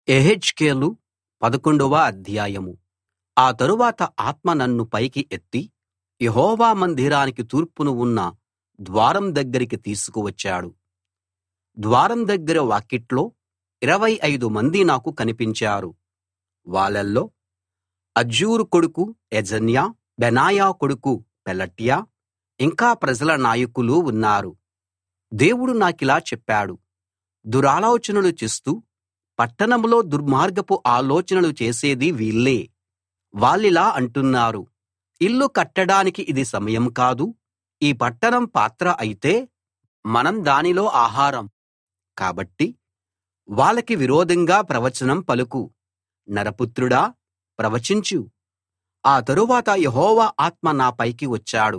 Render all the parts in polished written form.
యెహెజ్కేలు 11వ అధ్యాయం. ఆ తరువాత ఆత్మ నన్ను పైకి ఎత్తి యెహోవా మందిరానికి తూర్పున ఉన్న ద్వారం దగ్గరికి తీసుకువచ్చాడు. ద్వారం దగ్గర వాకిట్లో 25 మంది నాకు కనిపించారు. వాళ్ళల్లో అజ్జూరు కొడుకు యజన్యా, బెనాయా కొడుకు పెలట్యా, ఇంకా ప్రజల నాయకులు ఉన్నారు. దేవుడు నాకిలా చెప్పాడు, దురాలోచనలు చేస్తూ పట్టణంలో దుర్మార్గపు ఆలోచనలు చేసేది వీళ్ళే. వాళ్ళిలా అంటున్నారు, ఇల్లు కట్టడానికి ఇది సమయం కాదు. ఈ పట్టణం పాత్ర అయితే మనం దానిలో ఆహారం. కాబట్టి వాళ్ళకి విరోధంగా ప్రవచనం పలుకు. నరపుత్రుడా, ప్రవచించు. ఆ తరువాత యెహోవా ఆత్మ నా పైకి వచ్చాడు.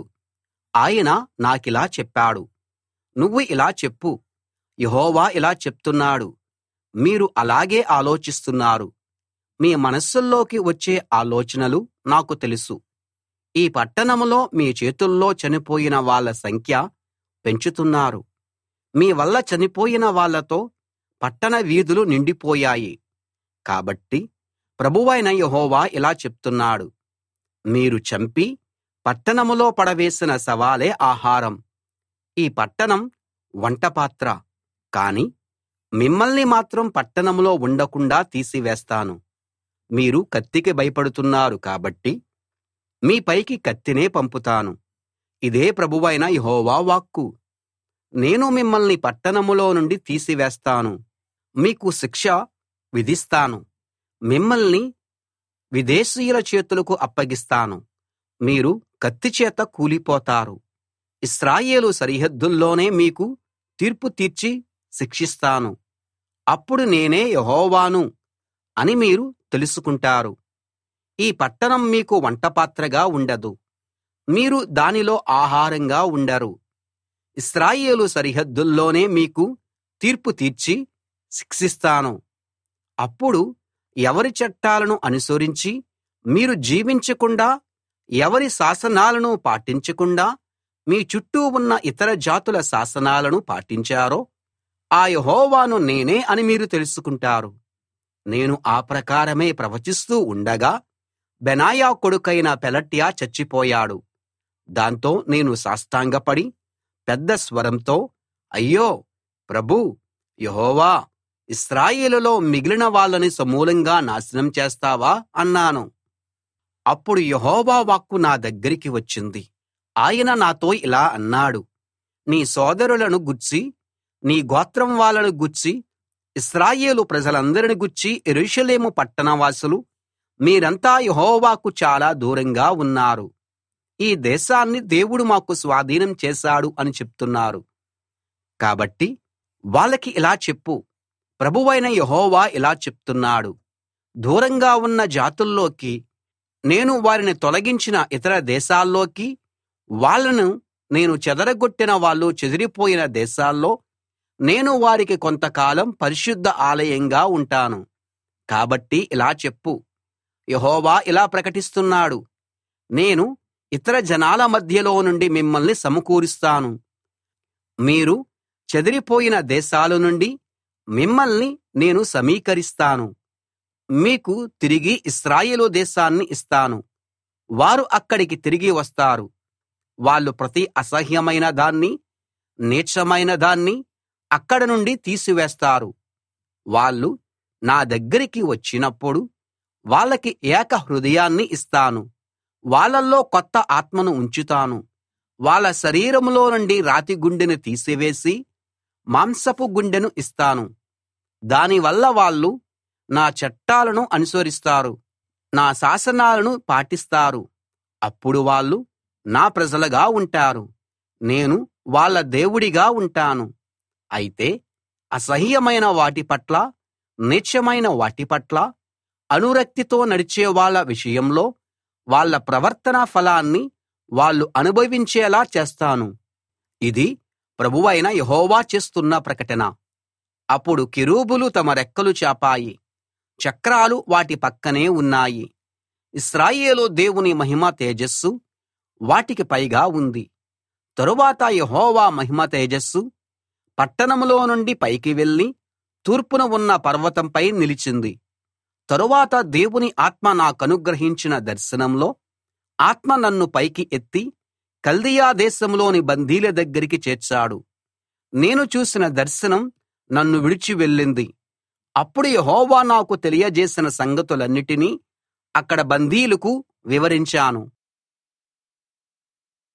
ఆయన నాకిలా చెప్పాడు, నువ్వు ఇలా చెప్పు, యెహోవా ఇలా చెప్తున్నాడు, మీరు అలాగే ఆలోచిస్తున్నారు. మీ మనస్సుల్లోకి వచ్చే ఆలోచనలు నాకు తెలుసు. ఈ పట్టణంలో మీ చేతుల్లో చనిపోయిన వాళ్ళ సంఖ్య పెంచుతున్నారు. మీ వల్ల చనిపోయిన వాళ్ళతో పట్టణ వీధులు నిండిపోయాయి. కాబట్టి ప్రభువైన యెహోవా ఇలా చెప్తున్నాడు, మీరు చంపి పట్టణంలో పడవేసిన శవాలే ఆహారం. ఈ పట్టణం వంటపాత్ర, కానీ మిమ్మల్ని మాత్రం పట్టణంలో ఉండకుండా తీసివేస్తాను. మీరు కత్తికి భయపడుతున్నారు కాబట్టి మీ పైకి కత్తినే పంపుతాను. ఇదే ప్రభువైన యెహోవా వాక్కు. నేను మిమ్మల్ని పట్టణంలో నుండి తీసివేస్తాను, మీకు శిక్ష విధిస్తాను. మిమ్మల్ని విదేశీయుల చేతులకు అప్పగిస్తాను. మీరు కత్తి చేత కూలిపోతారు. ఇశ్రాయేలు సరిహద్దుల్లోనే మీకు తీర్పు తీర్చి శిక్షిస్తాను. అప్పుడు నేనే యెహోవాను అని మీరు తెలుసుకుంటారు. ఈ పట్టణం మీకు వంటపాత్రగా ఉండదు, మీరు దానిలో ఆహారంగా ఉండరు. ఇశ్రాయేలు సరిహద్దుల్లోనే మీకు తీర్పు తీర్చి శిక్షిస్తాను. అప్పుడు ఎవరి చట్టాలను అనుసరించి మీరు జీవించకుండా, ఎవరి శాసనాలను పాటించకుండా మీ చుట్టూ ఉన్న ఇతర జాతుల శాసనాలను పాటించారో ఆ యెహోవాను నేనే అని మీరు తెలుసుకుంటారు. నేను ఆ ప్రకారమే ప్రవచిస్తూ ఉండగా బెనాయా కొడుకైన పెలట్యా చచ్చిపోయాడు. దాంతో నేను సాష్టాంగపడి పెద్ద స్వరంతో, అయ్యో ప్రభూ యెహోవా, ఇశ్రాయేలులో మిగిలిన వాళ్ళని సమూలంగా నాశనం చేస్తావా అన్నాను. అప్పుడు యెహోవా వాక్కు నా దగ్గరికి వచ్చింది. ఆయన నాతో ఇలా అన్నాడు, నీ సోదరులను గూర్చి, నీ గోత్రం వాళ్ళను గూర్చి, ఇశ్రాయేలు ప్రజలందరిని గూర్చి యెరూషలేము పట్టణవాసులు, మీరంతా యెహోవాకు చాలా దూరంగా ఉన్నారు. ఈ దేశాన్ని దేవుడు మాకు స్వాధీనం చేశాడు అని చెప్తున్నారు. కాబట్టి వాళ్ళకి ఇలా చెప్పు, ప్రభువైన యెహోవా ఇలా చెప్తున్నాడు, దూరంగా ఉన్న జాతుల్లోకి, నేను వారిని తొలగించిన ఇతర దేశాల్లోకి, వాళ్ళను నేను చెదరగొట్టిన వాళ్ళు చెదిరిపోయిన దేశాల్లో నేను వారికి కొంతకాలం పరిశుద్ధ ఆలయంగా ఉంటాను. కాబట్టి ఇలా చెప్పు, యెహోవా ఇలా ప్రకటిస్తున్నాడు, నేను ఇతర జనాల మధ్యలో నుండి మిమ్మల్ని సమకూరుస్తాను. మీరు చెదిరిపోయిన దేశాల నుండి మిమ్మల్ని నేను సమీకరిస్తాను. మీకు తిరిగి ఇశ్రాయేలు దేశాన్ని ఇస్తాను. వారు అక్కడికి తిరిగి వస్తారు. వాళ్ళు ప్రతి అసహ్యమైన దాన్ని, నీచమైన దాన్ని అక్కడ నుండి తీసివేస్తారు. వాళ్ళు నా దగ్గరికి వచ్చినప్పుడు వాళ్ళకి ఏక హృదయాన్ని ఇస్తాను. వాళ్ళల్లో కొత్త ఆత్మను ఉంచుతాను. వాళ్ళ శరీరంలో నుండి రాతి గుండెను తీసివేసి మాంసపు గుండెను ఇస్తాను. దానివల్ల వాళ్ళు నా చట్టాలను అనుసరిస్తారు, నా శాసనాలను పాటిస్తారు. అప్పుడు వాళ్ళు నా ప్రజలుగా ఉంటారు, నేను వాళ్ళ దేవుడిగా ఉంటాను. అయితే అసహ్యమైన వాటి పట్ల, నీచమైన వాటి పట్ల అనురక్తితో నడిచే వాళ్ళ విషయంలో వాళ్ళ ప్రవర్తన ఫలాన్ని వాళ్ళు అనుభవించేలా చేస్తాను. ఇది ప్రభువైన యెహోవా చేస్తున్న ప్రకటన. అప్పుడు కెరూబులు తమ రెక్కలు చాపాయి, చక్రాలు వాటి పక్కనే ఉన్నాయి. ఇశ్రాయేలు దేవుని మహిమ తేజస్సు వాటికి పైగా ఉంది. తరువాత యెహోవా మహిమ తేజస్సు పట్టణంలో నుండి పైకి వెళ్ళి తూర్పున ఉన్న పర్వతంపై నిలిచింది. తరువాత దేవుని ఆత్మ నాకనుగ్రహించిన దర్శనంలో ఆత్మ నన్ను పైకి ఎత్తి కల్దీయ దేశంలోని బందీల దగ్గరికి చేర్చాడు. నేను చూసిన దర్శనం నన్ను విడిచి వెళ్ళింది. అప్పుడు యెహోవా నాకు తెలియజేసిన సంగతులన్నిటినీ అక్కడ బందీలకు వివరించాను.